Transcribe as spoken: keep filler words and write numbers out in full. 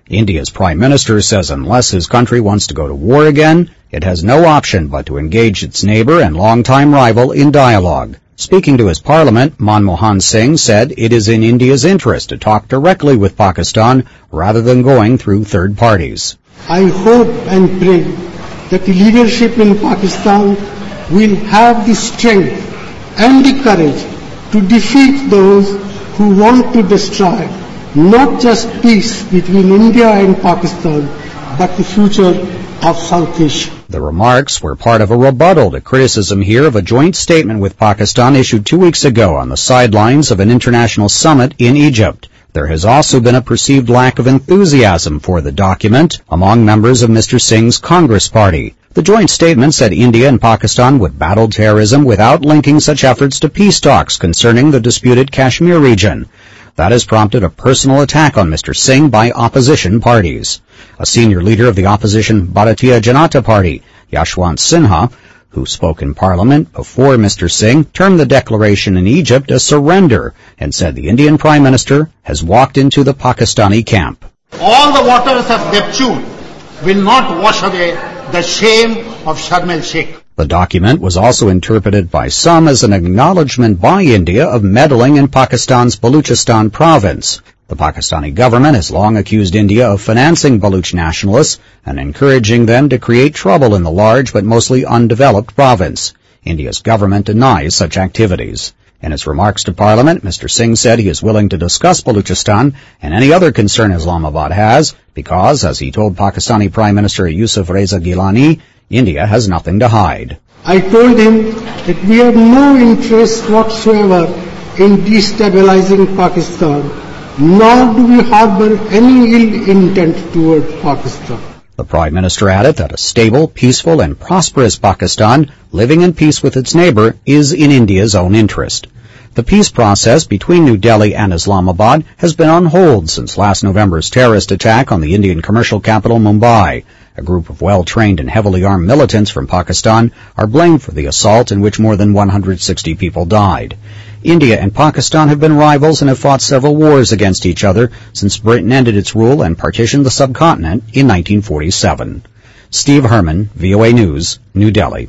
India's Prime Minister says unless his country wants to go to war again, it has no option but to engage its neighbor and longtime rival in dialogue. Speaking to his parliament, Manmohan Singh said it is in India's interest to talk directly with Pakistan rather than going through third parties. I hope and pray that the leadership in Pakistan will have the strength and the courage to defeat those who want to destroy not just peace between India and Pakistan, but the future of South Asia. The remarks were part of a rebuttal to criticism here of a joint statement with Pakistan issued two weeks ago on the sidelines of an international summit in Egypt. There has also been a perceived lack of enthusiasm for the document among members of Mister Singh's Congress Party. The joint statement said India and Pakistan would battle terrorism without linking such efforts to peace talks concerning the disputed Kashmir region. That has prompted a personal attack on Mister Singh by opposition parties. A senior leader of the opposition Bharatiya Janata Party, Yashwant Sinha, who spoke in Parliament before Mister Singh, termed the declaration in Egypt a surrender and said the Indian Prime Minister has walked into the Pakistani camp. All the waters of Neptune will not wash away the shame of Sharm el-Sheikh. The document was also interpreted by some as an acknowledgement by India of meddling in Pakistan's Baluchistan province. The Pakistani government has long accused India of financing Baluch nationalists and encouraging them to create trouble in the large but mostly undeveloped province. India's government denies such activities. In his remarks to Parliament, Mister Singh said he is willing to discuss Baluchistan and any other concern Islamabad has because, as he told Pakistani Prime Minister Yusuf Reza Gilani, India has nothing to hide. I told him that we have no interest whatsoever in destabilizing Pakistan, nor do we harbor any ill intent toward Pakistan. The Prime Minister added that a stable, peaceful, and prosperous Pakistan, living in peace with its neighbor, is in India's own interest. The peace process between New Delhi and Islamabad has been on hold since last November's terrorist attack on the Indian commercial capital Mumbai. A group of well-trained and heavily armed militants from Pakistan are blamed for the assault in which more than one hundred sixty people died. India and Pakistan have been rivals and have fought several wars against each other since Britain ended its rule and partitioned the subcontinent in nineteen forty-seven. Steve Herman, V O A News, New Delhi.